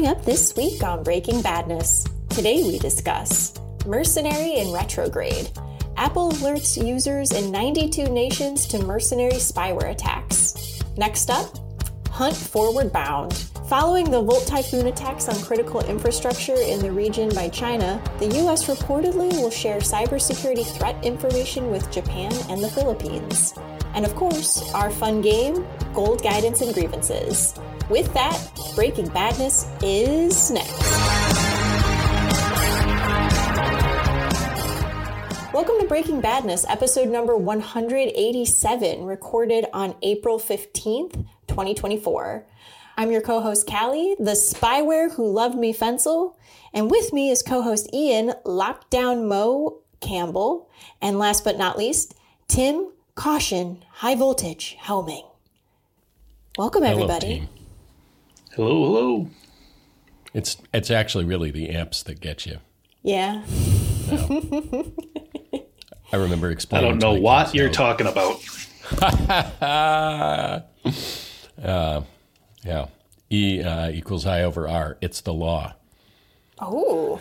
Coming up this week on Breaking Badness, today we discuss mercenary in retrograde. Apple alerts users in 92 nations to mercenary spyware attacks. Next up, hunt forward bound. Following the Volt Typhoon attacks on critical infrastructure in the region by China, the U.S. reportedly will share cybersecurity threat information with Japan and the Philippines. And of course, our fun game, Gold Guidance and Grievances. With that, Breaking Badness is next. Welcome to Breaking Badness, episode number 187, recorded on April 15th, 2024. I'm your co-host, Callie, the spyware who loved me Fensel, and with me is co-host Ian, Lockdown Mo Campbell, and last but not least, Tim, Caution, High Voltage, Helming. Welcome, everybody. Hello, team. Hello. It's actually really the amps that get you. Yeah. No. I remember I explaining. don't know what you're talking about. Yeah. E equals I over R. It's the law. Oh.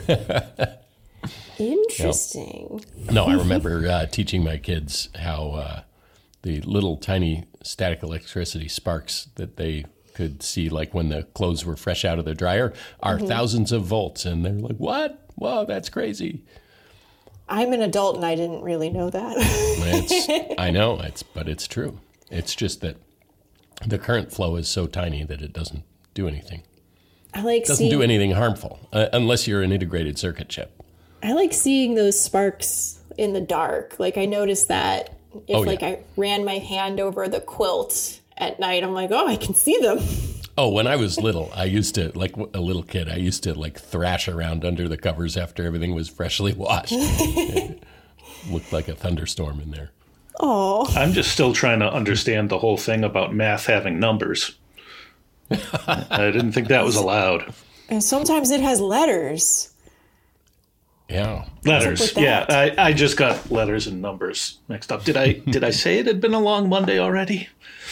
Interesting. No, I remember teaching my kids how the little tiny static electricity sparks that they could see, like when the clothes were fresh out of the dryer, are thousands of volts. And they're like, what? Whoa, that's crazy. I'm an adult and I didn't really know that. I know, but it's true. It's just that the current flow is so tiny that it doesn't do anything. It doesn't do anything harmful unless you're an integrated circuit chip. I like seeing those sparks in the dark. Like, I noticed that if I ran my hand over the quilt at night, I'm like, oh, I can see them. Oh, when I was little, I used to, like a little kid, I used to like thrash around under the covers after everything was freshly washed. It looked like a thunderstorm in there. Oh, I'm just still trying to understand the whole thing about math having numbers. I didn't think that was allowed. And sometimes it has letters. Yeah. Letters. Yeah, I just got letters and numbers mixed up. Did I say it had been a long Monday already?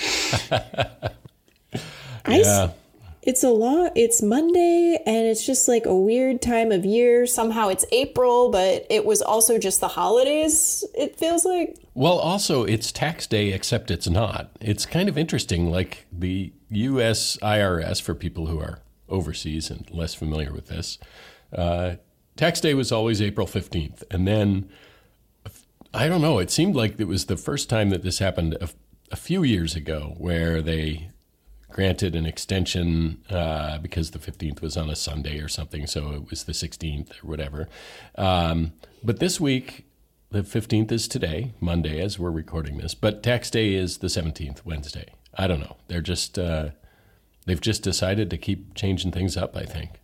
It's Monday, and it's just like a weird time of year. Somehow it's April, but it was also just the holidays, it feels like. Well, also, it's tax day, except it's not. It's kind of interesting, like the U.S. IRS, for people who are overseas and less familiar with this, tax day was always April 15th. And then, I don't know, it seemed like it was the first time that this happened a few years ago, where they granted an extension because the 15th was on a Sunday or something, so it was the 16th or whatever. But this week, the 15th is today, Monday, as we're recording this, but tax day is the 17th, Wednesday. I don't know. They're just, they've just decided to keep changing things up, I think.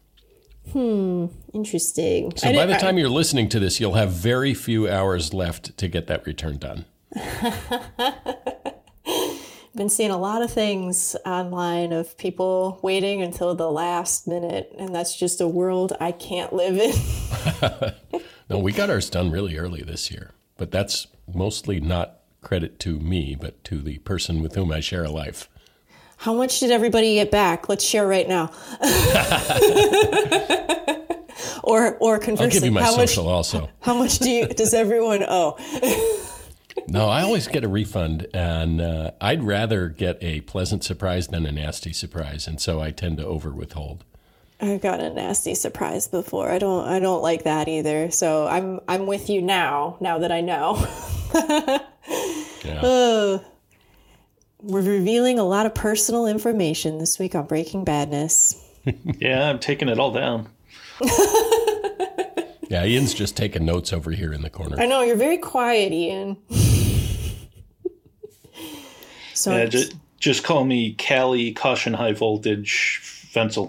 Interesting. So by the time you're listening to this, you'll have very few hours left to get that return done. Been seeing a lot of things online of people waiting until the last minute, and that's just a world I can't live in. No, we got ours done really early this year, but that's mostly not credit to me, but to the person with whom I share a life. How much did everybody get back? Let's share right now. or conversely, I'll give you my social also. How much does everyone owe? No, I always get a refund, and I'd rather get a pleasant surprise than a nasty surprise, and so I tend to over-withhold. I've got a nasty surprise before. I don't like that either. So I'm with you now that I know. Yeah. We're revealing a lot of personal information this week on Breaking Badness. Yeah, I'm taking it all down. Yeah, Ian's just taking notes over here in the corner. I know, you're very quiet, Ian. So Yeah, just call me Callie, Caution, High Voltage, Fensel.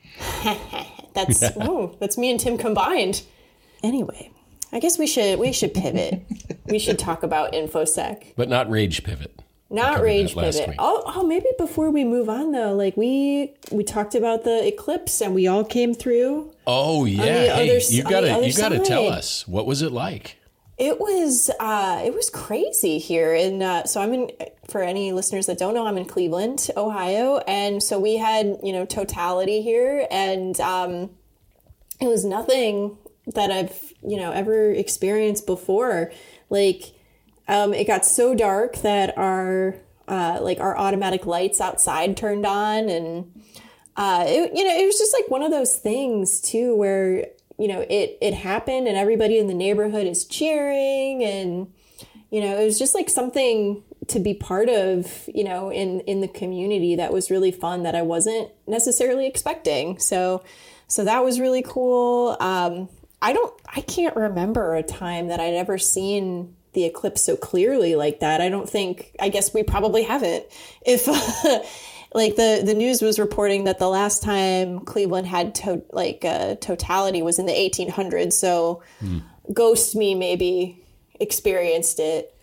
That's me and Tim combined. Anyway, I guess we should pivot. We should talk about InfoSec. But not Rage Pivot. Not Rage Pivot. Oh, maybe before we move on though, like we talked about the eclipse and we all came through. Oh yeah, you gotta tell us, what was it like? It was crazy here. And so for any listeners that don't know, I'm in Cleveland, Ohio. And so we had, totality here. And it was nothing that I've, ever experienced before. Like, it got so dark that our automatic lights outside turned on. And, it was just like one of those things too, where it happened and everybody in the neighborhood is cheering, and, it was just like something to be part of, in the community that was really fun that I wasn't necessarily expecting. So that was really cool. I can't remember a time that I'd ever seen the eclipse so clearly like that. I guess we probably haven't. If like the news was reporting that the last time Cleveland had totality was in the 1800s. So Ghost me maybe experienced it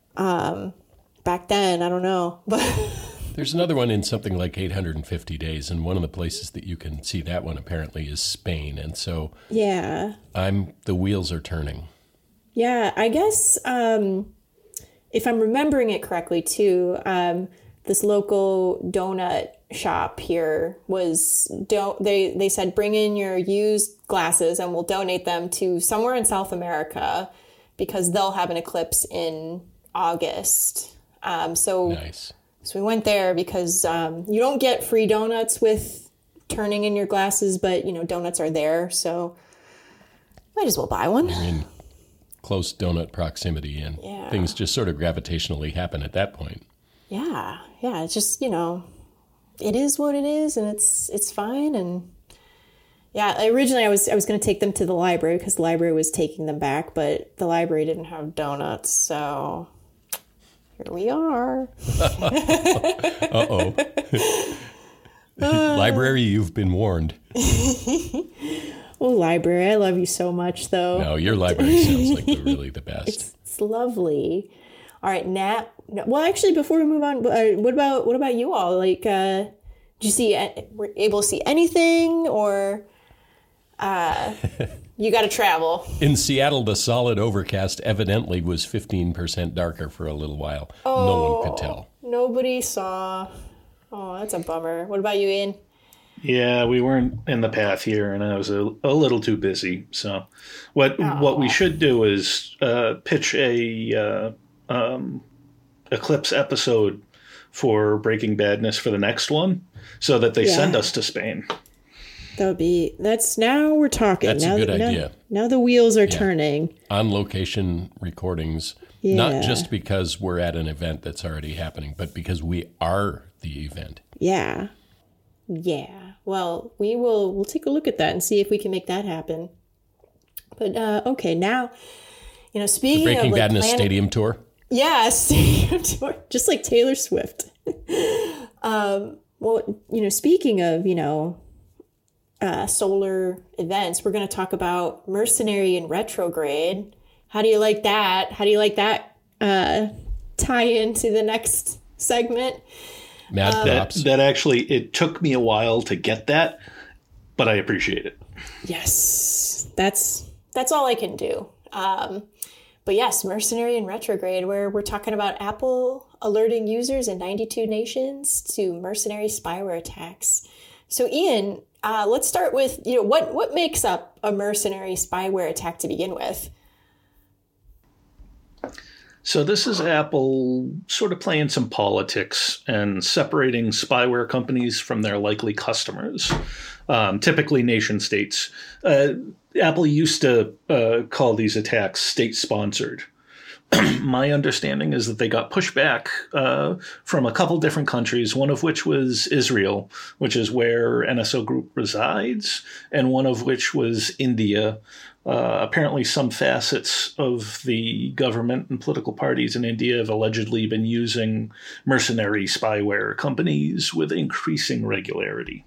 back then. I don't know. But there's another one in something like 850 days. And one of the places that you can see that one apparently is Spain. And so yeah, the wheels are turning. Yeah, I guess if I'm remembering it correctly too, this local donut shop here they said bring in your used glasses and we'll donate them to somewhere in South America because they'll have an eclipse in August. Nice. So we went there because you don't get free donuts with turning in your glasses, but donuts are there, so might as well buy one. You're in close donut proximity, and things just sort of gravitationally happen at that point. Yeah. It's just, it is what it is, and it's fine. And yeah, originally I was going to take them to the library because the library was taking them back, but the library didn't have donuts, so here we are. Uh-oh. Library, you've been warned. Oh, library, I love you so much, though. No, your library sounds like really the best. It's lovely. All right, Nat. Well, actually, before we move on, what about you all? Like, did were able to see anything, or you got to travel? In Seattle, the solid overcast evidently was 15% darker for a little while. Oh, no one could tell. Nobody saw. Oh, that's a bummer. What about you, Ian? Yeah, we weren't in the path here, and I was a little too busy. So, what we should do is pitch a eclipse episode for Breaking Badness for the next one, so that they send us to Spain. Now we're talking. That's a good idea. Now the wheels are turning. On location recordings, not just because we're at an event that's already happening, but because we are the event. Yeah. Well, we'll take a look at that and see if we can make that happen. But okay, now, speaking the Breaking of Badness Stadium Tour. Yeah, stadium tour, just like Taylor Swift. Well, speaking of solar events, we're going to talk about Mercenary in Retrograde. How do you like that? How do you like that tie into the next segment? Mad props. That actually, it took me a while to get that, but I appreciate it. Yes, that's all I can do. But yes, Mercenary in Retrograde, where we're talking about Apple alerting users in 92 nations to mercenary spyware attacks. So Ian, let's start with, what makes up a mercenary spyware attack to begin with? So this is Apple sort of playing some politics and separating spyware companies from their likely customers, typically nation states. Apple used to call these attacks state-sponsored. My understanding is that they got pushback from a couple different countries, one of which was Israel, which is where NSO Group resides, and one of which was India. Apparently some facets of the government and political parties in India have allegedly been using mercenary spyware companies with increasing regularity.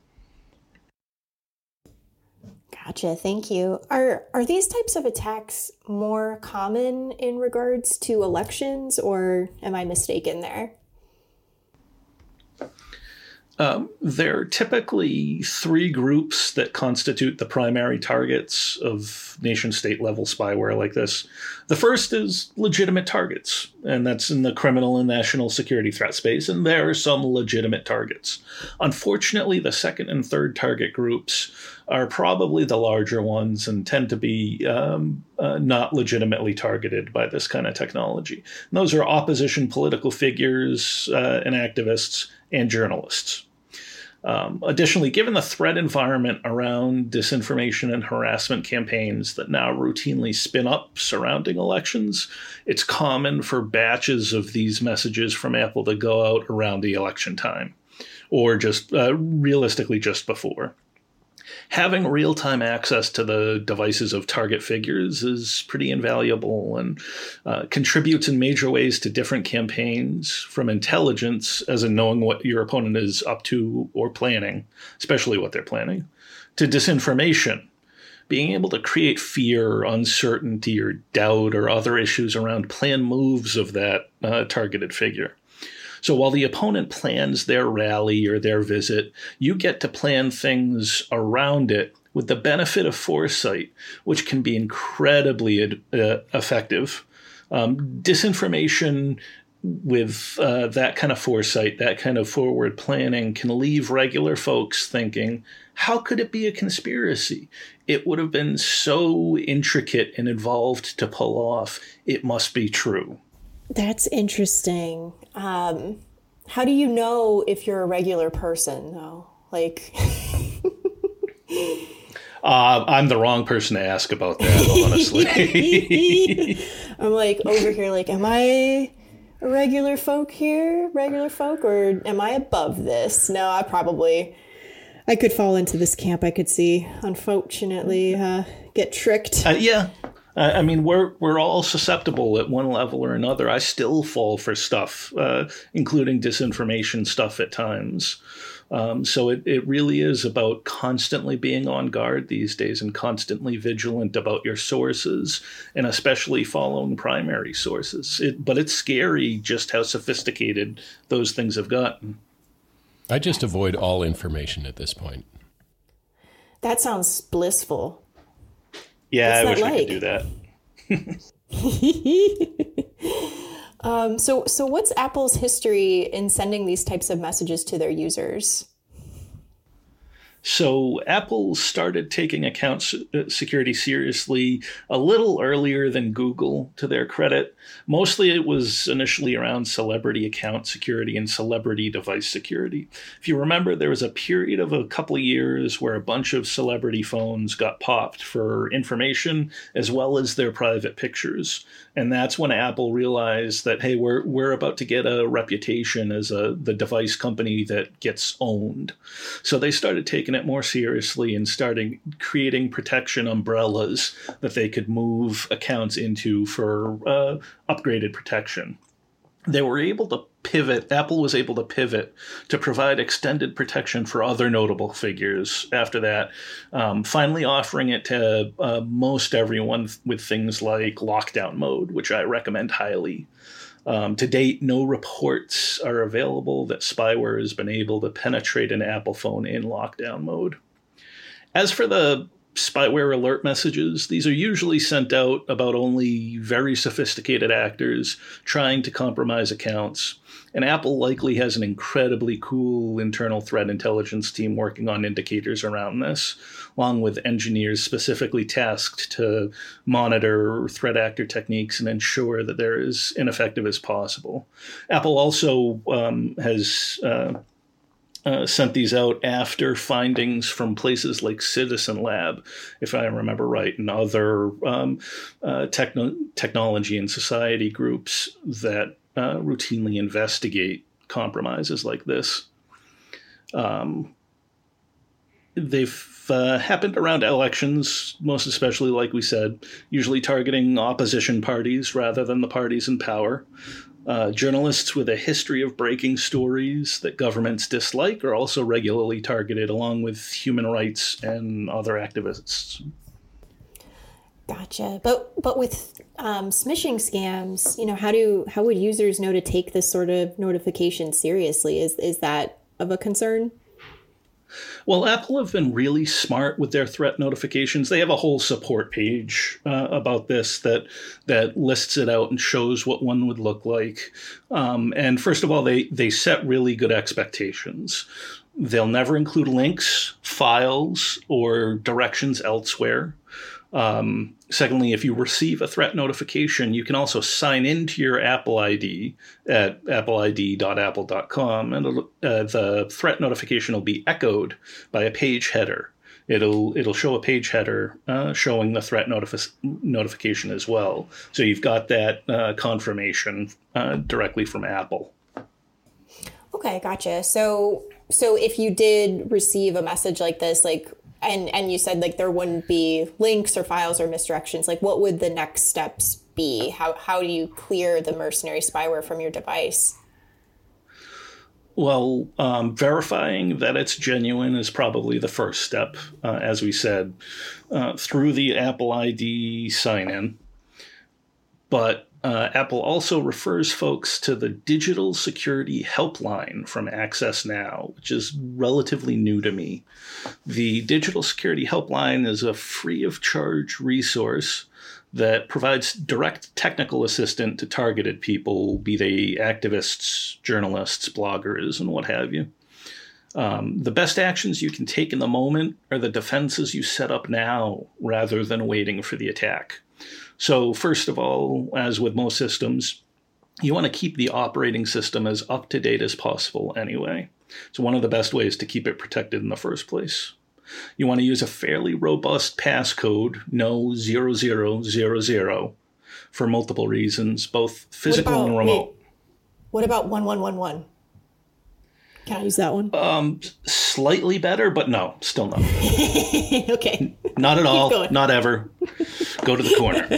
Gotcha. Thank you. Are these types of attacks more common in regards to elections, or am I mistaken there? There are typically three groups that constitute the primary targets of nation-state level spyware like this. The first is legitimate targets, and that's in the criminal and national security threat space, and there are some legitimate targets. Unfortunately, the second and third target groups are probably the larger ones and tend to be not legitimately targeted by this kind of technology. And those are opposition political figures and activists and journalists. Additionally, given the threat environment around disinformation and harassment campaigns that now routinely spin up surrounding elections, it's common for batches of these messages from Apple to go out around the election time, or just realistically just before. Having real-time access to the devices of target figures is pretty invaluable and contributes in major ways to different campaigns, from intelligence, as in knowing what your opponent is up to or planning, especially what they're planning, to disinformation, being able to create fear, uncertainty, or doubt, or other issues around planned moves of that targeted figure. So while the opponent plans their rally or their visit, you get to plan things around it with the benefit of foresight, which can be incredibly effective. Disinformation with that kind of foresight, that kind of forward planning, can leave regular folks thinking, how could it be a conspiracy? It would have been so intricate and involved to pull off. It must be true. That's interesting. How do you know if you're a regular person, though? Like, I'm the wrong person to ask about that, honestly. I'm like over here, like, am I a regular folk here? Regular folk? Or am I above this? No, I could fall into this camp, I could see. Unfortunately, get tricked. Yeah. I mean, we're all susceptible at one level or another. I still fall for stuff, including disinformation stuff at times. So it really is about constantly being on guard these days and constantly vigilant about your sources, and especially following primary sources. But it's scary just how sophisticated those things have gotten. I just avoid all information at this point. That sounds blissful. Yeah, I wish I could do that. So what's Apple's history in sending these types of messages to their users? So Apple started taking account security seriously a little earlier than Google, to their credit. Mostly it was initially around celebrity account security and celebrity device security. If you remember, there was a period of a couple of years where a bunch of celebrity phones got popped for information as well as their private pictures. And that's when Apple realized that, hey, we're about to get a reputation as the device company that gets owned. So they started taking it more seriously and starting creating protection umbrellas that they could move accounts into for upgraded protection. They were able to pivot. Apple was able to pivot to provide extended protection for other notable figures after that, finally offering it to most everyone with things like lockdown mode, which I recommend highly. To date, no reports are available that spyware has been able to penetrate an Apple phone in lockdown mode. As for the spyware alert messages, these are usually sent out about only very sophisticated actors trying to compromise accounts. And Apple likely has an incredibly cool internal threat intelligence team working on indicators around this, along with engineers specifically tasked to monitor threat actor techniques and ensure that they're as ineffective as possible. Apple also has sent these out after findings from places like Citizen Lab, if I remember right, and other technology and society groups that routinely investigate compromises like this. They've happened around elections, most especially, like we said, usually targeting opposition parties rather than the parties in power. Journalists with a history of breaking stories that governments dislike are also regularly targeted, along with human rights and other activists. Gotcha. But with smishing scams, how would users know to take this sort of notification seriously? Is that of a concern? Well, Apple have been really smart with their threat notifications. They have a whole support page about this that lists it out and shows what one would look like. And first of all, they set really good expectations. They'll never include links, files, or directions elsewhere. Secondly, if you receive a threat notification, you can also sign into your Apple ID at appleid.apple.com, and the threat notification will be echoed by a page header. It'll show a page header showing the threat notification as well. So you've got that confirmation directly from Apple. Okay, gotcha. So if you did receive a message like this, like, and you said like there wouldn't be links or files or misdirections, like what would the next steps be? How do you clear the mercenary spyware from your device? Well, verifying that it's genuine is probably the first step, as we said, through the Apple ID sign-in. But Apple also refers folks to the Digital Security Helpline from Access Now, which is relatively new to me. The Digital Security Helpline is a free-of-charge resource that provides direct technical assistance to targeted people, be they activists, journalists, bloggers, and what have you. The best actions you can take in the moment are the defenses you set up now rather than waiting for the attack. So first of all, as with most systems, you want to keep the operating system as up-to-date as possible anyway. It's one of the best ways to keep it protected in the first place. You want to use a fairly robust passcode, no 0000, for multiple reasons, both physical and remote. What about 1111? Can I use that one? Slightly better, but no, still no. Okay. Not at all. Not ever. Go to the corner.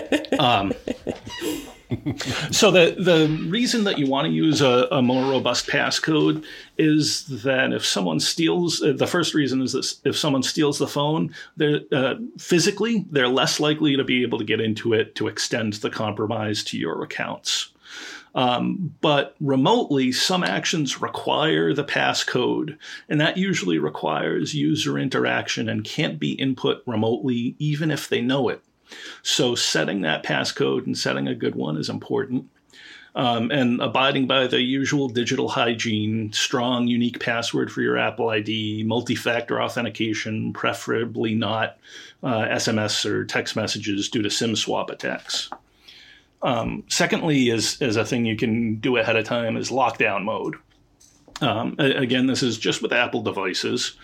So the reason that you want to use a more robust passcode is that if someone steals, the first reason is that if someone steals the phone, they're physically, they're less likely to be able to get into it to extend the compromise to your accounts. But remotely, some actions require the passcode, and that usually requires user interaction and can't be input remotely, even if they know it. So setting that passcode and setting a good one is important. And abiding by the usual digital hygiene, strong, unique password for your Apple ID, multi-factor authentication, preferably not SMS or text messages due to SIM swap attacks. Secondly, is a thing you can do ahead of time is lockdown mode. Again, this is just with Apple devices.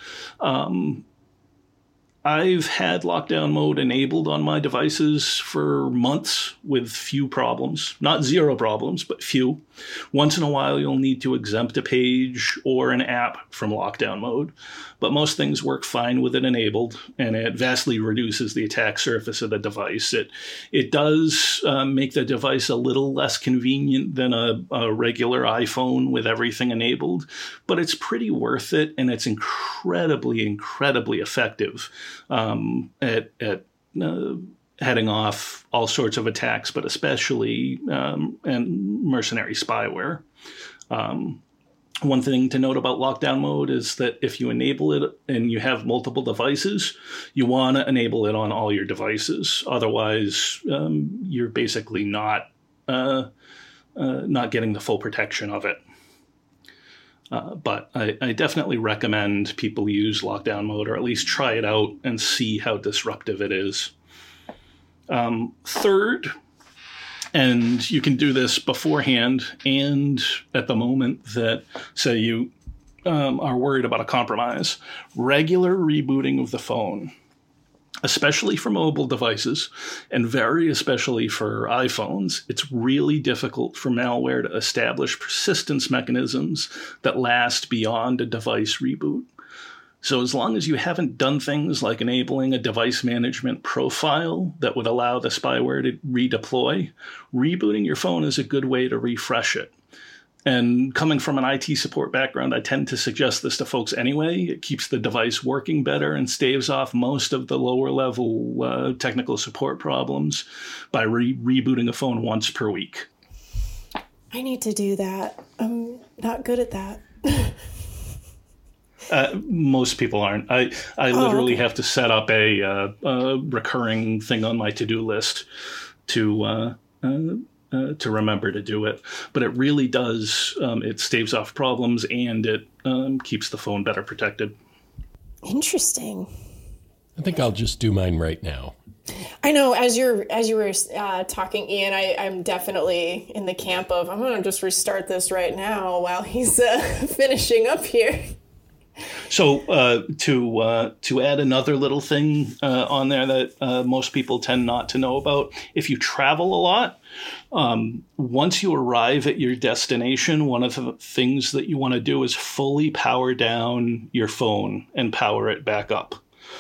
I've had lockdown mode enabled on my devices for months with few problems. Not zero problems, but few. Once in a while, you'll need to exempt a page or an app from lockdown mode. But most things work fine with it enabled, and it vastly reduces the attack surface of the device. It does make the device a little less convenient than a regular iPhone with everything enabled, but it's pretty worth it, and it's incredibly, incredibly effective at heading off all sorts of attacks, but especially and mercenary spyware. One thing to note about lockdown mode is that if you enable it and you have multiple devices, you want to enable it on all your devices. Otherwise, you're basically not getting the full protection of it. But I definitely recommend people use lockdown mode, or at least try it out and see how disruptive it is. Third, and you can do this beforehand and at the moment that, say, you are worried about a compromise, regular rebooting of the phone, especially for mobile devices, and very especially for iPhones. It's really difficult for malware to establish persistence mechanisms that last beyond a device reboot. So as long as you haven't done things like enabling a device management profile that would allow the spyware to redeploy, rebooting your phone is a good way to refresh it. And coming from an IT support background, I tend to suggest this to folks anyway. It keeps the device working better and staves off most of the lower level technical support problems by rebooting a phone once per week. I need to do that. I'm not good at that. Most people aren't. I literally have to set up a recurring thing on my to-do list to remember to do it. But it really does. It staves off problems, and it keeps the phone better protected. Interesting. I think I'll just do mine right now. I know, as you were talking, Ian, I'm definitely in the camp of I'm going to just restart this right now while he's finishing up here. So to add another little thing on there that most people tend not to know about, if you travel a lot, once you arrive at your destination, one of the things that you want to do is fully power down your phone and power it back up.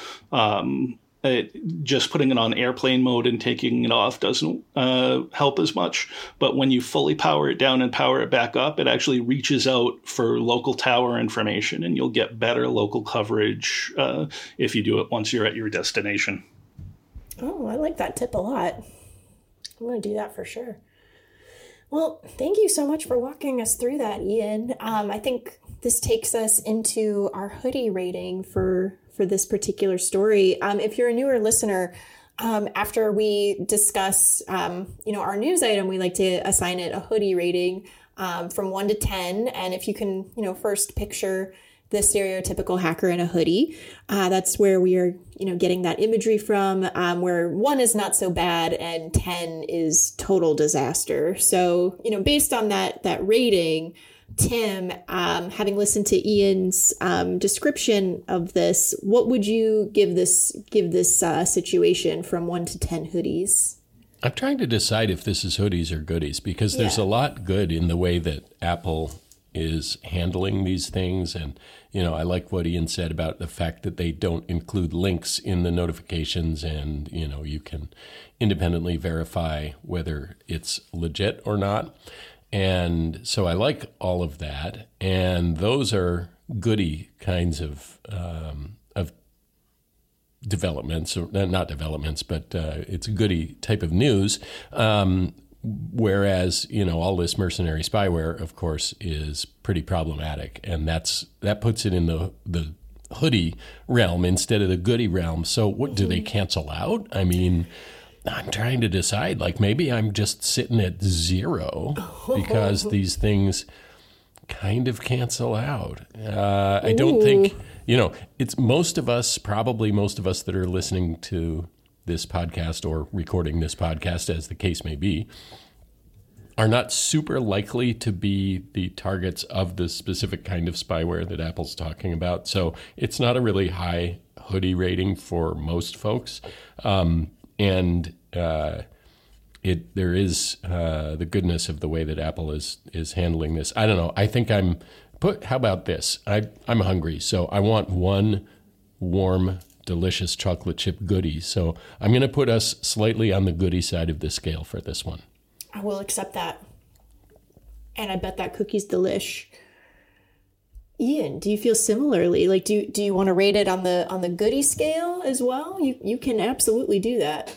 Just putting it on airplane mode and taking it off doesn't help as much. But when you fully power it down and power it back up, it actually reaches out for local tower information, and you'll get better local coverage if you do it once you're at your destination. Oh, I like that tip a lot. I'm going to do that for sure. Well, thank you so much for walking us through that, Ian. I think this takes us into our hoodie rating for this particular story. If you're a newer listener, after we discuss, our news item, we like to assign it a hoodie rating from 1 to 10. And if you can, first picture the stereotypical hacker in a hoodie, that's where we are, getting that imagery from, where 1 is not so bad and 10 is total disaster. So, based on that rating, Tim, having listened to Ian's description of this, what would you give this situation from 1 to 10 hoodies? I'm trying to decide if this is hoodies or goodies, because there's a lot good in the way that Apple is handling these things. And, I like what Ian said about the fact that they don't include links in the notifications, and, you can independently verify whether it's legit or not. And so I like all of that, and those are goody kinds of developments, or not developments, but it's a goody type of news. Whereas all this mercenary spyware, of course, is pretty problematic, and that puts it in the hoodie realm instead of the goody realm. So what do they cancel out? I mean, I'm trying to decide, maybe I'm just sitting at 0 because these things kind of cancel out. I don't think, it's most of us that are listening to this podcast or recording this podcast, as the case may be, are not super likely to be the targets of the specific kind of spyware that Apple's talking about. So it's not a really high hoodie rating for most folks. And there is the goodness of the way that Apple is handling this. I don't know. I think how about this? I'm hungry, so I want one warm, delicious chocolate chip goodie. So I'm going to put us slightly on the goodie side of the scale for this one. I will accept that. And I bet that cookie's delish. Ian, do you feel similarly? Do you want to rate it on the goodie scale as well? You can absolutely do that.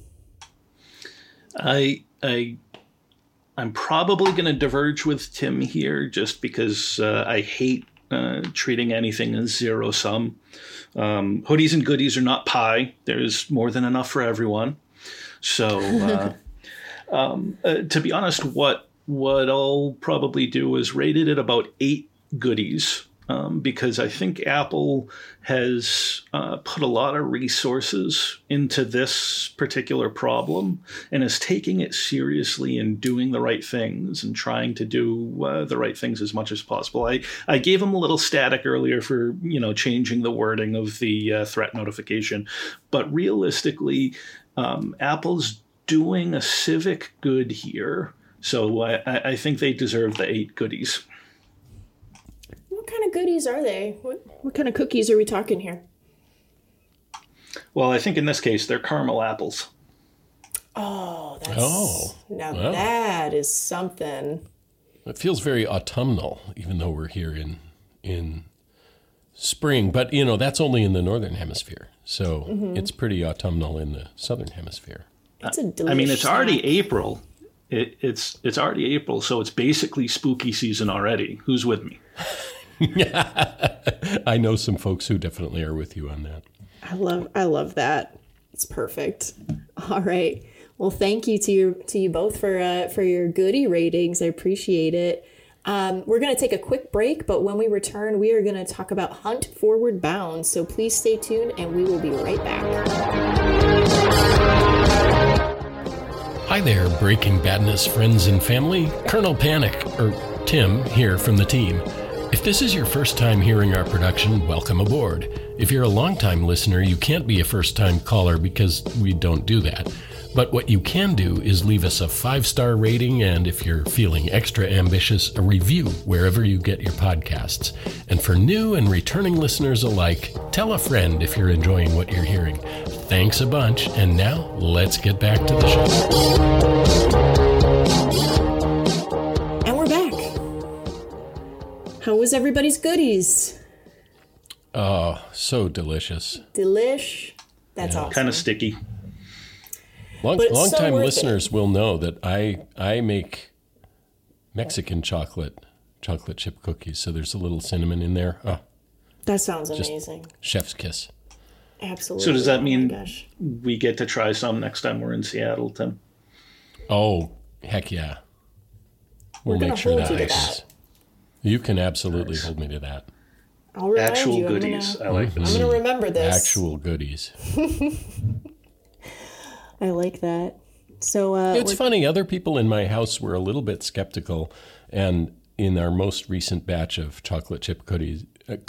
I'm probably going to diverge with Tim here, just because I hate treating anything as zero sum. Hoodies and goodies are not pie. There's more than enough for everyone. So, to be honest, what I'll probably do is rate it at about 8 goodies. Because I think Apple has put a lot of resources into this particular problem and is taking it seriously and doing the right things and trying to do the right things as much as possible. I gave him a little static earlier for changing the wording of the threat notification, but realistically, Apple's doing a civic good here. So I think they deserve the 8 goodies. What kind of goodies are they? What kind of cookies are we talking here? Well, I think in this case, they're caramel apples. Oh, that is something. It feels very autumnal, even though we're here in spring. But, that's only in the northern hemisphere. So it's pretty autumnal in the southern hemisphere. It's a delicious it's already April. It's already April, so it's basically spooky season already. Who's with me? I know some folks who definitely are with you on that. I love that. It's perfect. All right. Well, thank you to you both for your goodie ratings. I appreciate it. We're going to take a quick break, but when we return, we are going to talk about Hunt Forward Bound. So please stay tuned, and we will be right back. Hi there, Breaking Badness friends and family. Colonel Panic, or Tim, here from the team. If this is your first time hearing our production, welcome aboard. If you're a longtime listener, you can't be a first-time caller because we don't do that. But what you can do is leave us a 5-star rating, and if you're feeling extra ambitious, a review wherever you get your podcasts. And for new and returning listeners alike, tell a friend if you're enjoying what you're hearing. Thanks a bunch, and now let's get back to the show. And we're back. How was everybody's goodies? Oh, so delicious. Delish. That's awesome. Kind of sticky. Long-time listeners will know that I make Mexican chocolate chip cookies, so there's a little cinnamon in there. Oh, that sounds amazing. Chef's kiss. Absolutely. So does that mean we get to try some next time we're in Seattle, Tim? Oh, heck yeah. We'll make sure that happens. You can absolutely hold me to that. I'll remind Actual you. goodies. I like this. I'm going to remember this. Actual goodies. I like that. So it's funny. Other people in my house were a little bit skeptical, and in our most recent batch of chocolate chip goodies,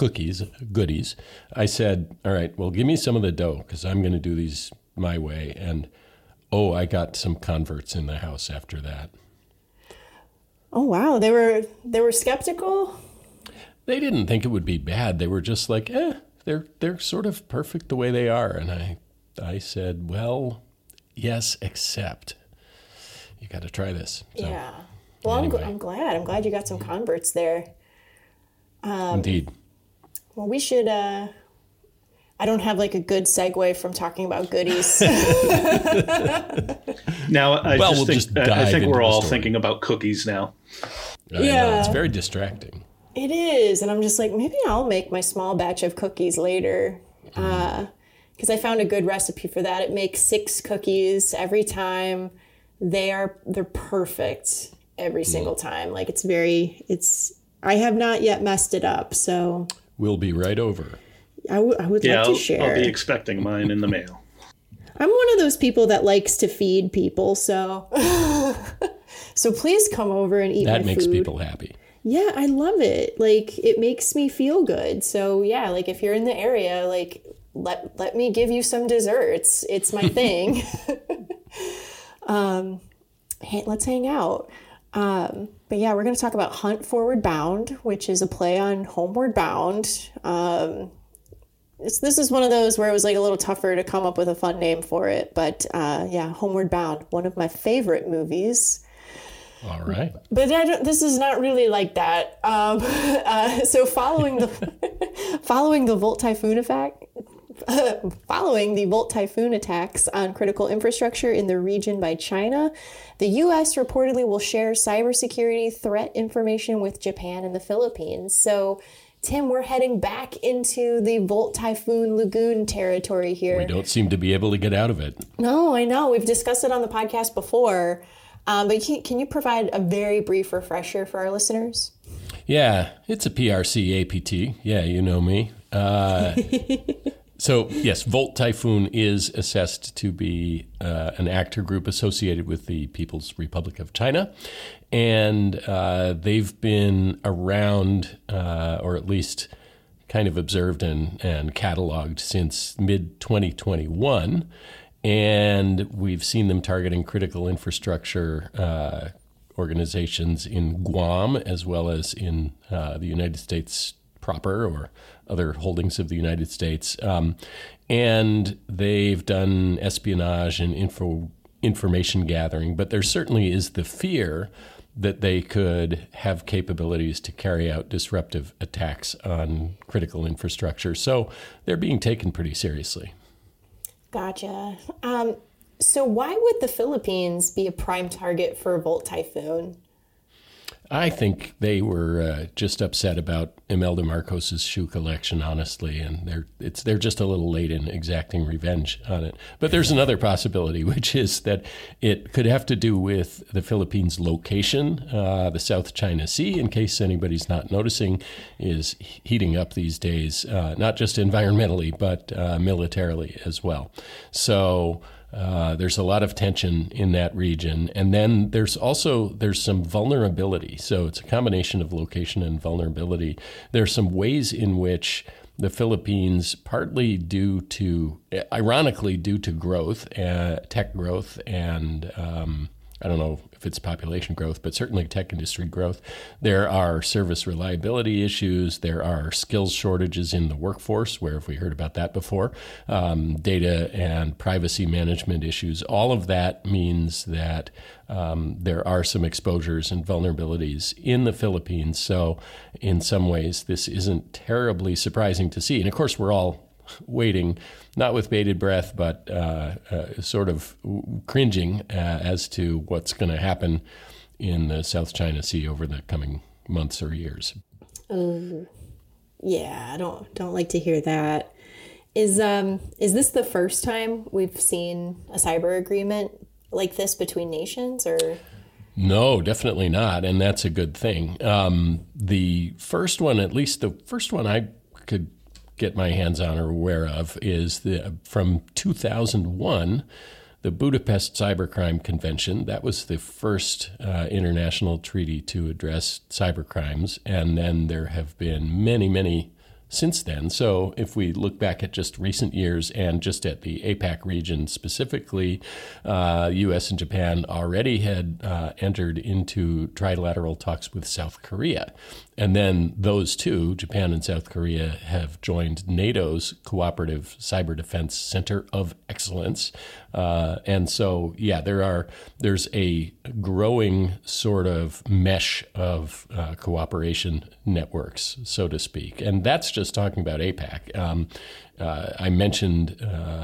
I said, "All right, well, give me some of the dough because I'm going to do these my way." And I got some converts in the house after that. Oh wow, they were skeptical. They didn't think it would be bad. They were just like, they're sort of perfect the way they are. And I said, well, yes, except you got to try this. So, yeah. Well, anyway. I'm glad you got some converts there. Indeed. Well, we should. I don't have like a good segue from talking about goodies. Now, I think we're all thinking about cookies now. I know, it's very distracting. It is, and I'm just like, maybe I'll make my small batch of cookies later. Because I found a good recipe for that. It makes 6 cookies every time. They're perfect every single time. Like I have not yet messed it up, so we'll be right over. I would like to share. I'll be expecting mine in the mail. I'm one of those people that likes to feed people, so so please come over and eat my food. That makes people happy. Yeah, I love it. Like, it makes me feel good. So yeah, like if you're in the area, like let me give you some desserts. It's my thing. Hey, let's hang out. But yeah, we're going to talk about Hunt Forward Bound, which is a play on Homeward Bound. This is one of those where it was like a little tougher to come up with a fun name for it. But yeah, Homeward Bound, one of my favorite movies. All right. But this is not really like that. So following the Volt Typhoon attacks on critical infrastructure in the region by China, the U.S. reportedly will share cybersecurity threat information with Japan and the Philippines. So, Tim, we're heading back into the Volt Typhoon Lagoon territory here. We don't seem to be able to get out of it. No, I know. We've discussed it on the podcast before. But can you provide a very brief refresher for our listeners? Yeah, it's a PRC APT. Yeah, you know me. So, yes, Volt Typhoon is assessed to be an actor group associated with the People's Republic of China. And they've been around, or at least kind of observed and cataloged since mid-2021. And we've seen them targeting critical infrastructure organizations in Guam as well as in the United States proper or other holdings of the United States. And they've done espionage and information gathering, but there certainly is the fear that they could have capabilities to carry out disruptive attacks on critical infrastructure. So they're being taken pretty seriously. Gotcha. So why would the Philippines be a prime target for Volt Typhoon? I think they were just upset about Imelda Marcos's shoe collection, honestly, and they're just a little late in exacting revenge on it. But there's another possibility, which is that it could have to do with the Philippines' location. The South China Sea, in case anybody's not noticing, is heating up these days, not just environmentally, but militarily as well. So there's a lot of tension in that region. And then there's some vulnerability. So it's a combination of location and vulnerability. There's some ways in which the Philippines, partly ironically due to growth, tech growth, and I don't know if it's population growth, but certainly tech industry growth. There are service reliability issues. There are skills shortages in the workforce. Where have we heard about that before? Data and privacy management issues. All of that means that there are some exposures and vulnerabilities in the Philippines. So in some ways, this isn't terribly surprising to see. And of course, we're all waiting, not with bated breath, but sort of cringing as to what's going to happen in the South China Sea over the coming months or years. Yeah, I don't like to hear that. Is this the first time we've seen a cyber agreement like this between nations, or? No, definitely not, and that's a good thing. The first one, at least the first one I could get my hands on or aware of, is from 2001, the Budapest Cybercrime Convention. That was the first international treaty to address cybercrimes, and then there have been many, many since then. So if we look back at just recent years and just at the APAC region specifically, U.S. and Japan already had entered into trilateral talks with South Korea. And then those two, Japan and South Korea, have joined NATO's Cooperative Cyber Defense Center of Excellence. And so, yeah, there's a growing sort of mesh of cooperation networks, so to speak. And that's just talking about APAC. I mentioned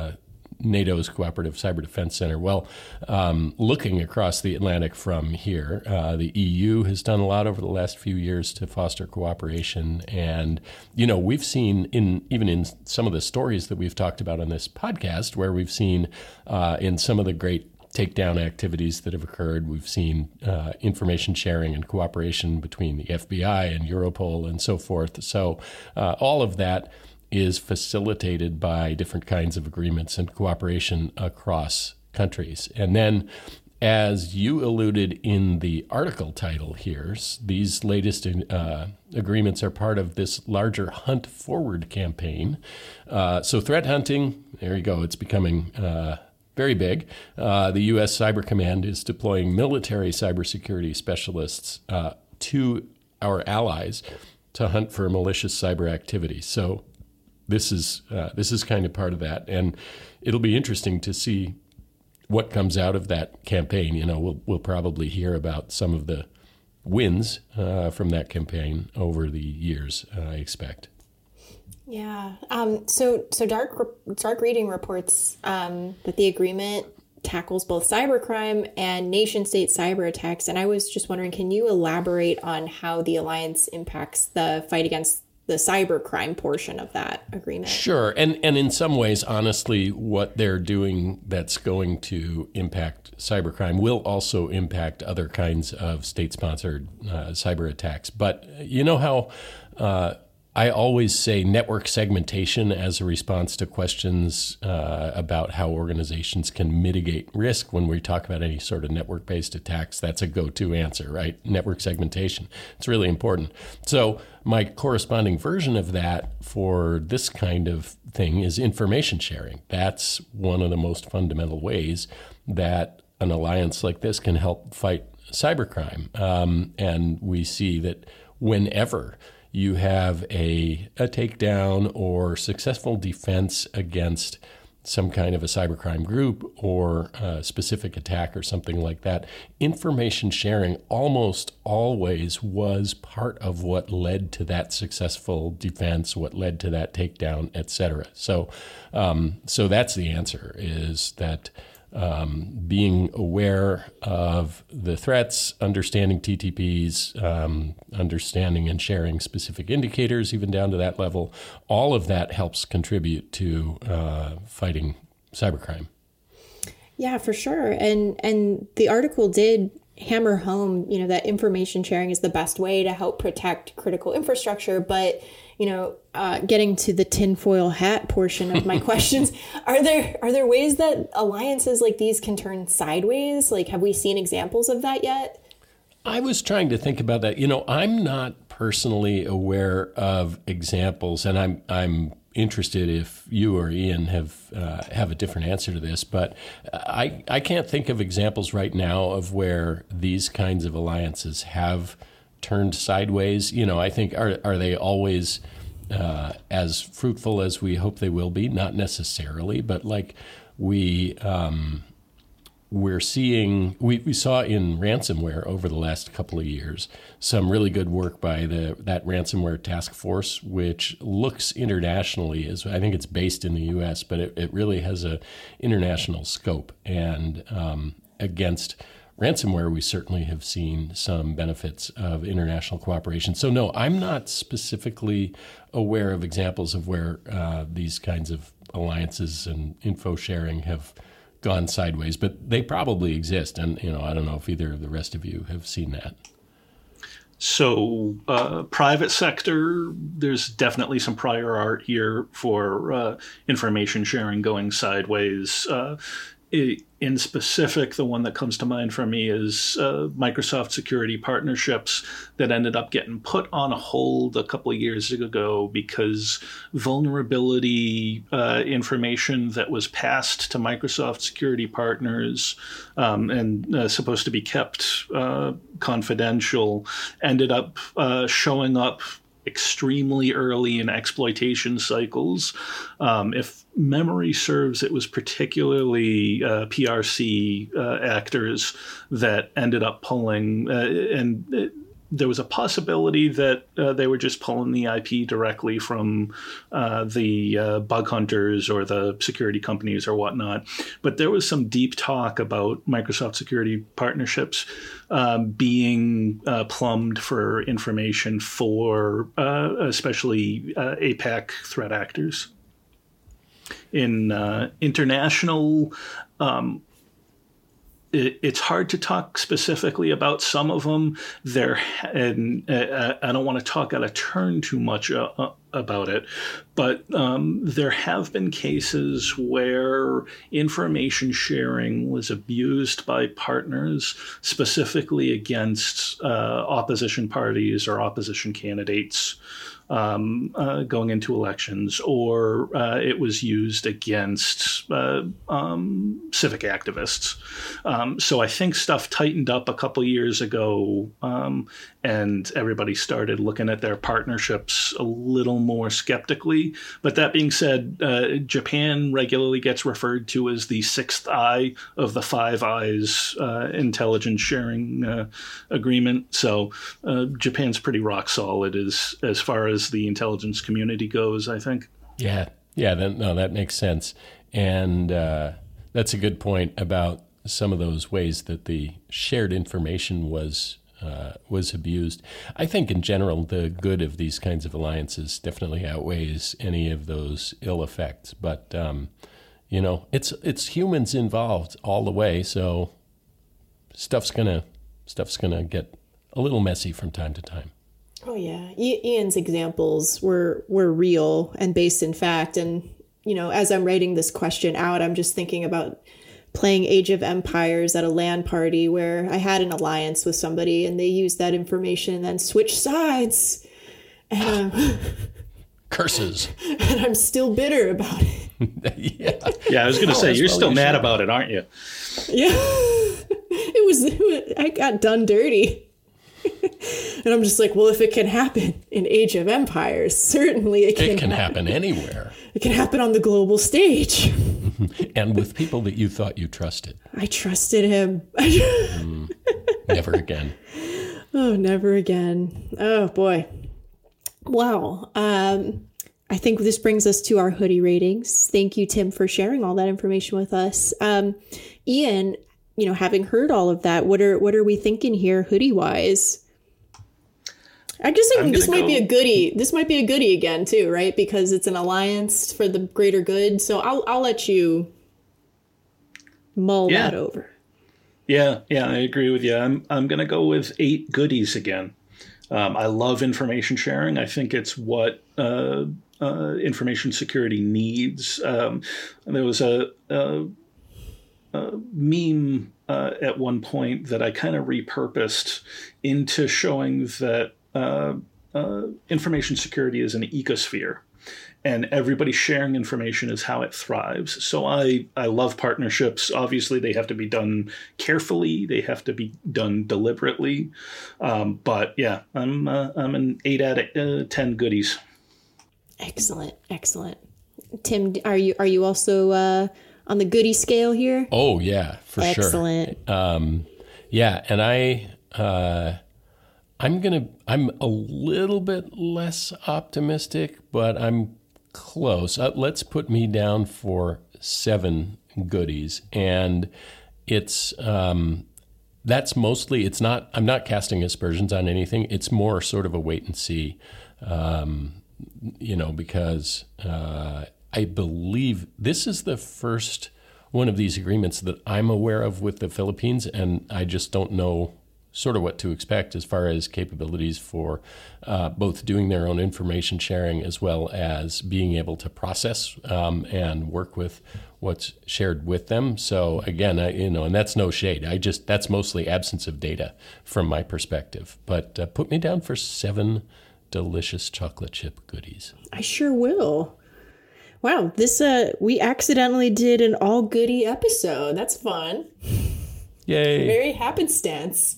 NATO's Cooperative Cyber Defense Center. Well, looking across the Atlantic from here, the EU has done a lot over the last few years to foster cooperation. And, we've seen even in some of the stories that we've talked about on this podcast, where we've seen in some of the great takedown activities that have occurred, we've seen information sharing and cooperation between the FBI and Europol and so forth. So all of that is facilitated by different kinds of agreements and cooperation across countries. And then, as you alluded in the article title here, these latest agreements are part of this larger Hunt Forward campaign. So threat hunting, there you go, it's becoming very big. The U.S. Cyber Command is deploying military cybersecurity specialists to our allies to hunt for malicious cyber activity. So this is kind of part of that, and it'll be interesting to see what comes out of that campaign. We'll probably hear about some of the wins from that campaign over the years, I expect. Yeah. So Dark Reading reports that the agreement tackles both cybercrime and nation-state cyber attacks, and I was just wondering, can you elaborate on how the alliance impacts the fight against the cybercrime portion of that agreement? Sure. And in some ways, honestly, what they're doing that's going to impact cybercrime will also impact other kinds of state-sponsored cyber attacks. But you know how I always say network segmentation as a response to questions about how organizations can mitigate risk. When we talk about any sort of network-based attacks, that's a go-to answer, right? Network segmentation. It's really important. So my corresponding version of that for this kind of thing is information sharing. That's one of the most fundamental ways that an alliance like this can help fight cybercrime. And we see that whenever you have a takedown or successful defense against some kind of a cybercrime group or a specific attack or something like that, information sharing almost always was part of what led to that successful defense, what led to that takedown, et cetera. So that's the answer, is that being aware of the threats, understanding TTPs, understanding and sharing specific indicators, even down to that level, all of that helps contribute to fighting cybercrime. Yeah, for sure. And the article did hammer home, that information sharing is the best way to help protect critical infrastructure. But, getting to the tinfoil hat portion of my questions, are there ways that alliances like these can turn sideways? Like, have we seen examples of that yet? I was trying to think about that. I'm not personally aware of examples, and I'm interested if you or Ian have a different answer to this, but I can't think of examples right now of where these kinds of alliances have turned sideways. I think are they always as fruitful as we hope they will be? Not necessarily, but like we're seeing, we saw in ransomware over the last couple of years some really good work by that ransomware task force, which looks internationally, as I think it's based in the U.S., but it really has a international scope. And against ransomware, we certainly have seen some benefits of international cooperation. So no, I'm not specifically aware of examples of where these kinds of alliances and info sharing have gone sideways, but they probably exist. And, I don't know if either of the rest of you have seen that. So private sector, there's definitely some prior art here for information sharing going sideways. In specific, the one that comes to mind for me is Microsoft security partnerships that ended up getting put on hold a couple of years ago because vulnerability information that was passed to Microsoft security partners and supposed to be kept confidential ended up showing up extremely early in exploitation cycles. If memory serves, it was particularly PRC actors that ended up pulling, and there was a possibility that they were just pulling the IP directly from the bug hunters or the security companies or whatnot. But there was some deep talk about Microsoft security partnerships being plumbed for information for especially APAC threat actors. In international, it's hard to talk specifically about some of them. And I don't want to talk out of turn too much about it, but there have been cases where information sharing was abused by partners, specifically against opposition parties or opposition candidates going into elections, or it was used against civic activists. So I think stuff tightened up a couple years ago, and everybody started looking at their partnerships a little more skeptically. But that being said, Japan regularly gets referred to as the sixth eye of the Five Eyes intelligence sharing agreement. So Japan's pretty rock solid as far as the intelligence community goes, I think. Yeah, that makes sense. And that's a good point about some of those ways that the shared information was abused. I think in general, the good of these kinds of alliances definitely outweighs any of those ill effects. But, it's humans involved all the way. So stuff's gonna get a little messy from time to time. Oh, yeah. Ian's examples were real and based in fact. And, as I'm writing this question out, I'm just thinking about playing Age of Empires at a LAN party where I had an alliance with somebody and they used that information and then switched sides. And curses. And I'm still bitter about it. Yeah, I was going to say, you're still mad about it, aren't you? Yeah. I got done dirty. And I'm just like, well, if it can happen in Age of Empires, certainly it can happen anywhere. It can happen on the global stage. And with people that you thought you trusted. I trusted him. Never again. Oh, never again. Oh, boy. Wow. I think this brings us to our hoodie ratings. Thank you, Tim, for sharing all that information with us. Ian, having heard all of that, what are we thinking here hoodie wise? I just think this might be a goodie. This might be a goodie again too, right? Because it's an alliance for the greater good. So I'll let you mull that over. Yeah, I agree with you. I'm going to go with 8 goodies again. I love information sharing. I think it's what information security needs. There was a meme at one point that I kind of repurposed into showing that information security is an ecosphere, and everybody sharing information is how it thrives. So I love partnerships. Obviously, they have to be done carefully. They have to be done deliberately. But yeah, I'm an 8 out of 10 goodies. Excellent. Tim, are you also on the goodie scale here? Oh yeah, for sure. Excellent. Yeah, and I'm a little bit less optimistic, but I'm close. Let's put me down for 7 goodies, and it's that's mostly. It's not. I'm not casting aspersions on anything. It's more sort of a wait and see, because I believe this is the first one of these agreements that I'm aware of with the Philippines, and I just don't know sort of what to expect as far as capabilities for both doing their own information sharing as well as being able to process and work with what's shared with them. So again, and that's no shade. That's mostly absence of data from my perspective. But put me down for 7 delicious chocolate chip goodies. I sure will. Wow, this we accidentally did an all goodie episode. That's fun. Yay! Very happenstance.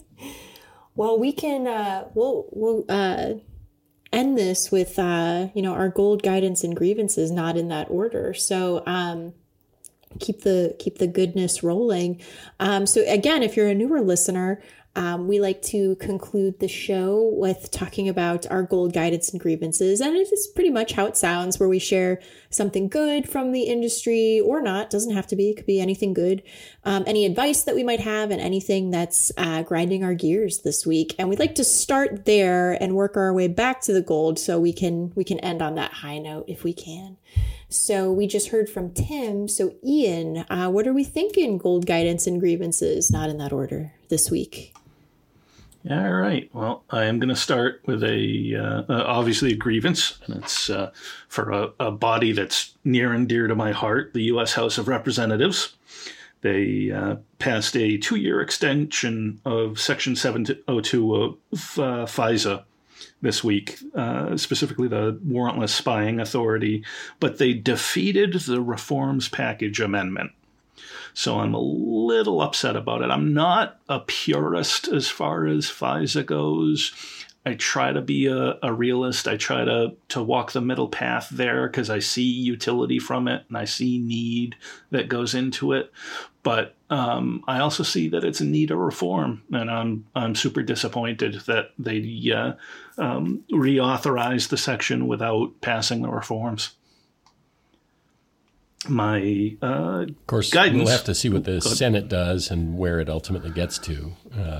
Well, we can we'll end this with our gold guidance and grievances, not in that order. So keep the goodness rolling. So again, if you're a newer listener, we like to conclude the show with talking about our gold guidance and grievances. And it is pretty much how it sounds, where we share something good from the industry or not. Doesn't have to be. It could be anything good. Any advice that we might have and anything that's grinding our gears this week. And we'd like to start there and work our way back to the gold so we can end on that high note if we can. So we just heard from Tim. So Ian, what are we thinking gold guidance and grievances? Not in that order this week. Yeah, all right. Well, I am going to start with obviously a grievance, and it's for a body that's near and dear to my heart, the U.S. House of Representatives. They passed a 2-year extension of Section 702 of FISA this week, specifically the Warrantless Spying Authority, but they defeated the Reforms Package Amendment. So I'm a little upset about it. I'm not a purist as far as FISA goes. I try to be a realist. I try to walk the middle path there because I see utility from it and I see need that goes into it. But I also see that it's in need of reform, and I'm super disappointed that they reauthorized the section without passing the reforms. My of course, guidance. We'll have to see what the Senate does and where it ultimately gets to.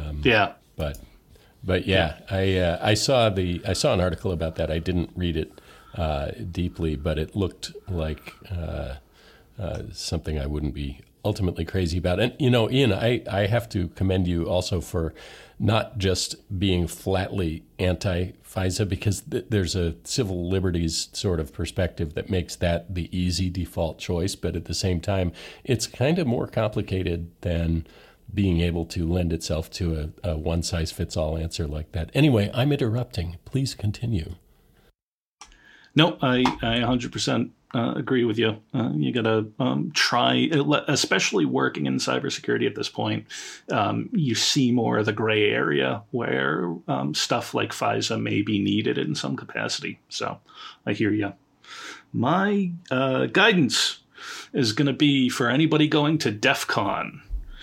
But yeah, I saw an article about that. I didn't read it deeply, but it looked like something I wouldn't be ultimately crazy about. And Ian, I have to commend you also for not just being flatly anti-FISA, because there's a civil liberties sort of perspective that makes that the easy default choice. But at the same time, it's kind of more complicated than being able to lend itself to a one-size-fits-all answer like that. Anyway, I'm interrupting. Please continue. No, I 100% agree with you. You got to try, especially working in cybersecurity at this point. You see more of the gray area where stuff like FISA may be needed in some capacity. So I hear you. My guidance is going to be for anybody going to DEF CON.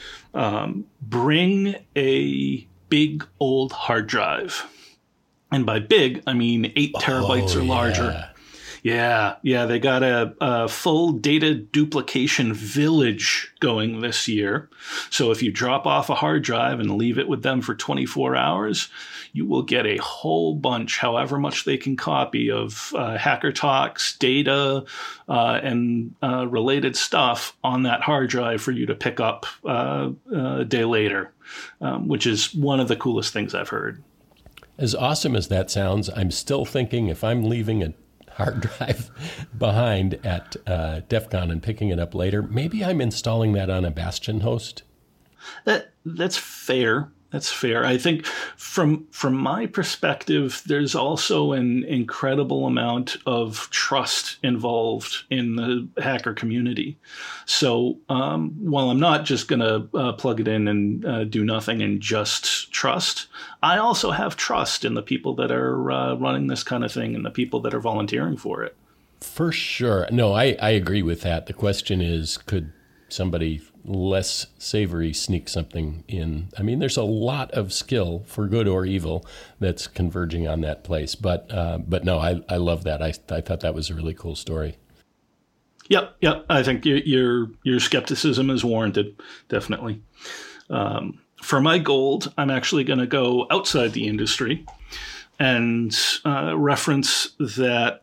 Bring a big old hard drive. And by big, I mean 8 terabytes or larger. Yeah, they got a full data duplication village going this year. So if you drop off a hard drive and leave it with them for 24 hours, you will get a whole bunch, however much they can copy, of hacker talks, data, and related stuff on that hard drive for you to pick up a day later, which is one of the coolest things I've heard. As awesome as that sounds, I'm still thinking if I'm leaving a hard drive behind at DEF CON and picking it up later, maybe I'm installing that on a Bastion host. That's fair. That's fair. I think from my perspective, there's also an incredible amount of trust involved in the hacker community. So while I'm not just going to plug it in and do nothing and just trust, I also have trust in the people that are running this kind of thing and the people that are volunteering for it. For sure. No, I agree with that. The question is, could somebody less savory sneak something in? I mean, there's a lot of skill, for good or evil, that's converging on that place. But no, I love that. I thought that was a really cool story. Yep. I think your skepticism is warranted, definitely. For my gold, I'm actually going to go outside the industry and reference that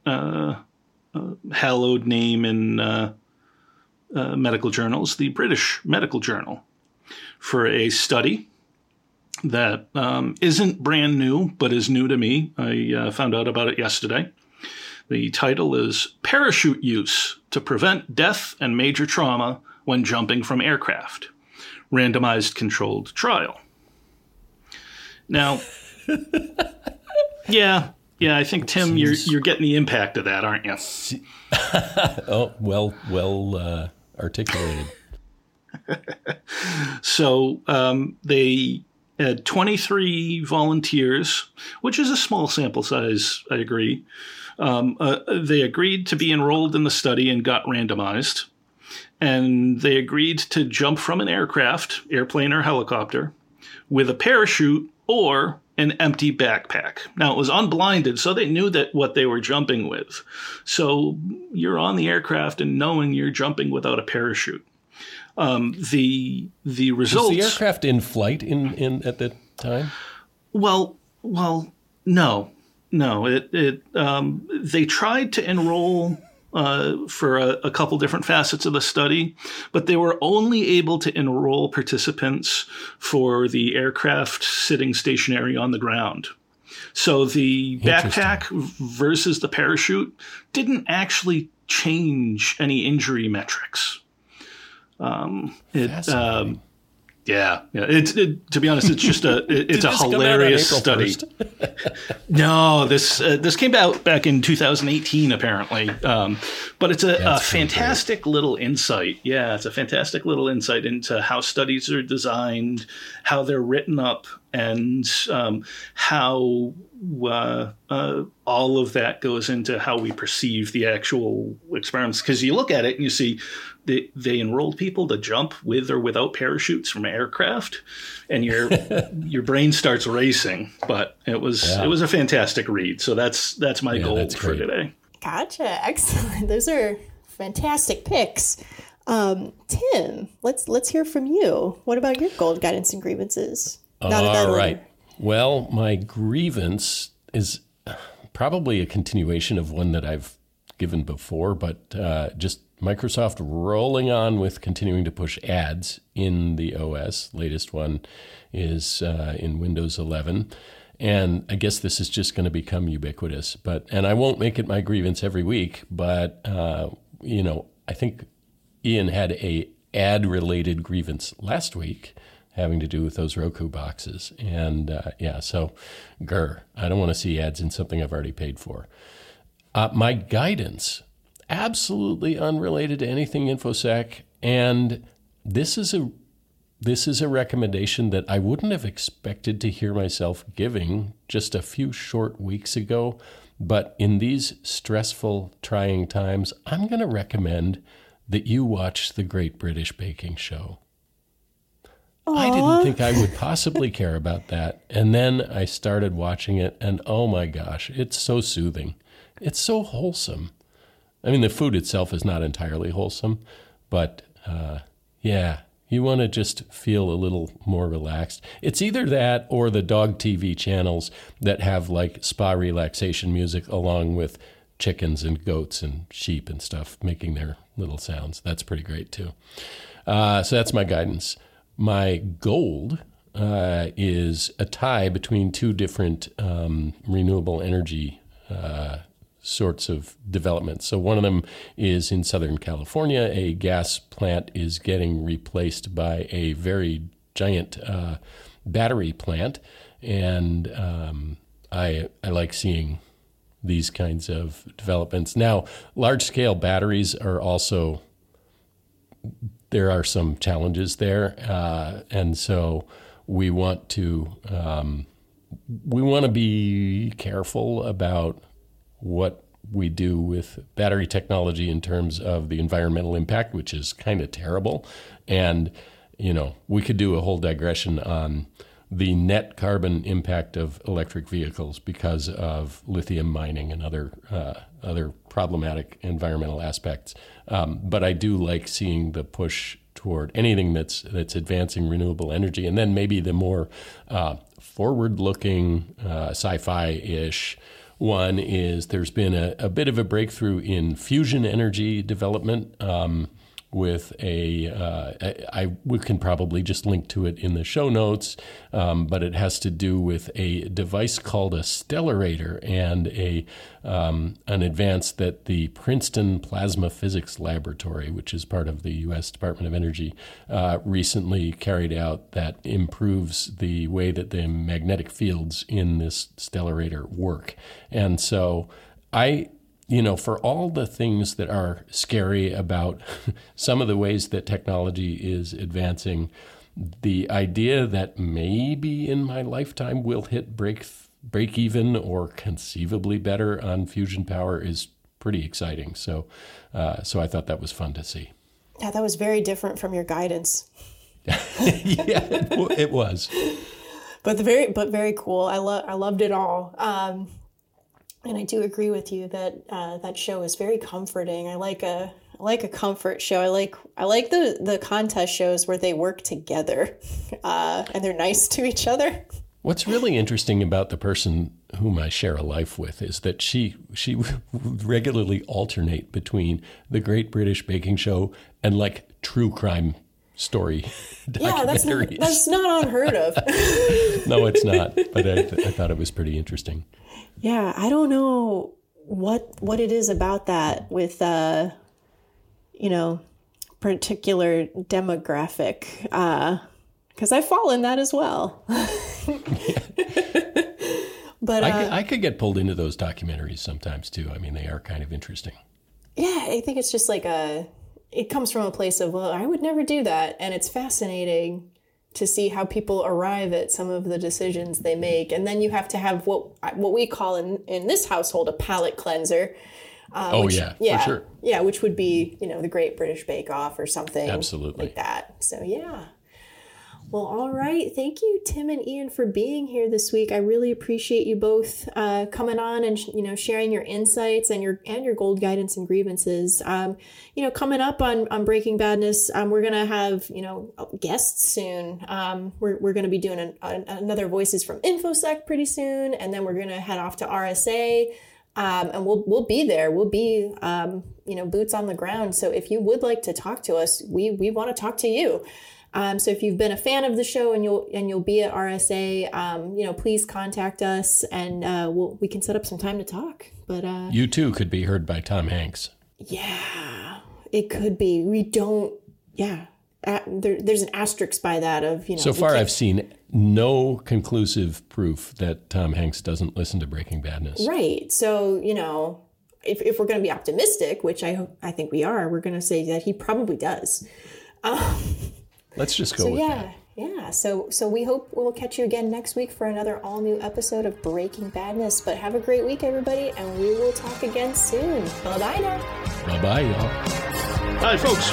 hallowed name in medical journals, the British Medical Journal, for a study that isn't brand new, but is new to me. I found out about it yesterday. The title is Parachute Use to Prevent Death and Major Trauma When Jumping from Aircraft, Randomized Controlled Trial. Now, yeah, I think, Tim, you're getting the impact of that, aren't you? Oh, well articulated. So they had 23 volunteers, which is a small sample size, I agree. They agreed to be enrolled in the study and got randomized. And they agreed to jump from an airplane or helicopter, with a parachute or an empty backpack. Now, it was unblinded, so they knew that what they were jumping with. So you're on the aircraft and knowing you're jumping without a parachute. The results... Was the aircraft in flight in at the time? Well, no. They tried to enroll for a couple different facets of the study, but they were only able to enroll participants for the aircraft sitting stationary on the ground. So the backpack versus the parachute didn't actually change any injury metrics. Yeah. To be honest, it's just it's a hilarious study. No, this came out back in 2018, apparently. But it's a fantastic little insight. Yeah, it's a fantastic little insight into how studies are designed, how they're written up, and how all of that goes into how we perceive the actual experiments. Because you look at it and you see they enrolled people to jump with or without parachutes from aircraft, and your brain starts racing. But it was a fantastic read. So that's my goal for today. Gotcha. Excellent. Those are fantastic picks. Tim, let's hear from you. What about your gold, guidance, and grievances? All right. Well, my grievance is probably a continuation of one that I've given before, but just Microsoft rolling on with continuing to push ads in the OS. Latest one is in Windows 11. And I guess this is just going to become ubiquitous. And I won't make it my grievance every week, but, I think Ian had a ad-related grievance last week having to do with those Roku boxes. And so I don't want to see ads in something I've already paid for. My guidance, absolutely unrelated to anything InfoSec. And this is a recommendation that I wouldn't have expected to hear myself giving just a few short weeks ago. But in these stressful, trying times, I'm going to recommend that you watch The Great British Baking Show. Aww. I didn't think I would possibly care about that. And then I started watching it, and oh my gosh, it's so soothing. it's so wholesome. I mean, the food itself is not entirely wholesome, but yeah, you want to just feel a little more relaxed. It's either that or the dog TV channels that have like spa relaxation music along with chickens and goats and sheep and stuff making their little sounds. That's pretty great too. So that's my guidance. My gold is a tie between two different renewable energy sorts of developments. So one of them is in Southern California. A gas plant is getting replaced by a very giant battery plant. And I like seeing these kinds of developments. Now, large-scale batteries are also, there are some challenges there. And so we want to be careful about what we do with battery technology in terms of the environmental impact, which is kind of terrible. And, you know, we could do a whole digression on the net carbon impact of electric vehicles because of lithium mining and other problematic environmental aspects. But I do like seeing the push toward anything that's advancing renewable energy. And then maybe the more forward-looking sci-fi-ish one is there's been a bit of a breakthrough in fusion energy development with we can probably just link to it in the show notes, but it has to do with a device called a stellarator and an advance that the Princeton Plasma Physics Laboratory, which is part of the U.S. Department of Energy, recently carried out that improves the way that the magnetic fields in this stellarator work. And so for all the things that are scary about some of the ways that technology is advancing, the idea that maybe in my lifetime we'll hit break even or conceivably better on fusion power is pretty exciting. So I thought that was fun to see. Yeah, that was very different from your guidance. Yeah, it was. But very cool. I loved it all. And I do agree with you that that show is very comforting. I like a comfort show. I like the contest shows where they work together and they're nice to each other. What's really interesting about the person whom I share a life with is that she regularly alternate between the Great British Baking Show and like true crime story documentaries. Yeah, that's not unheard of. No, it's not. But I thought it was pretty interesting. Yeah, I don't know what it is about that with particular demographic, because I fall in that as well. But I could get pulled into those documentaries sometimes too. I mean, they are kind of interesting. Yeah, I think it's just like it comes from a place of, well, I would never do that, and it's fascinating to see how people arrive at some of the decisions they make. And then you have to have what we call in this household a palate cleanser. For sure. Yeah, which would be, the Great British Bake Off or something. Absolutely. Like that. So, yeah. Well, all right. Thank you, Tim and Ian, for being here this week. I really appreciate you both coming on and sharing your insights and your gold guidance and grievances. Coming up on Breaking Badness, we're gonna have guests soon. We're gonna be doing another Voices from InfoSec pretty soon, and then we're gonna head off to RSA. And we'll be there. We'll be boots on the ground. So if you would like to talk to us, we want to talk to you. So if you've been a fan of the show and you'll be at RSA, please contact us and we can set up some time to talk. But you too could be heard by Tom Hanks. Yeah, it could be. We don't. Yeah, there's an asterisk by that of So far, I've seen no conclusive proof that Tom Hanks doesn't listen to Breaking Badness. Right. So if we're going to be optimistic, which I think we are, we're going to say that he probably does. Let's just go with that. Yeah. So we hope we'll catch you again next week for another all-new episode of Breaking Badness. But have a great week, everybody, and we will talk again soon. Bye-bye now. Bye-bye, y'all. Bye, folks.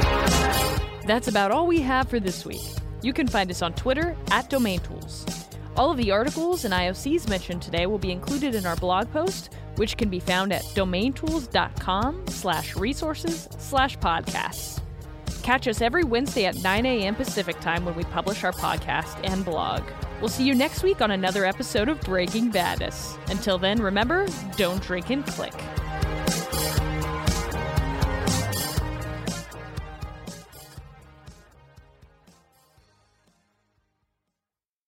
That's about all we have for this week. You can find us on Twitter @DomainTools. All of the articles and IOCs mentioned today will be included in our blog post, which can be found at domaintools.com/resources/podcasts. Catch us every Wednesday at 9 a.m. Pacific Time when we publish our podcast and blog. We'll see you next week on another episode of Breaking Badness. Until then, remember, don't drink and click.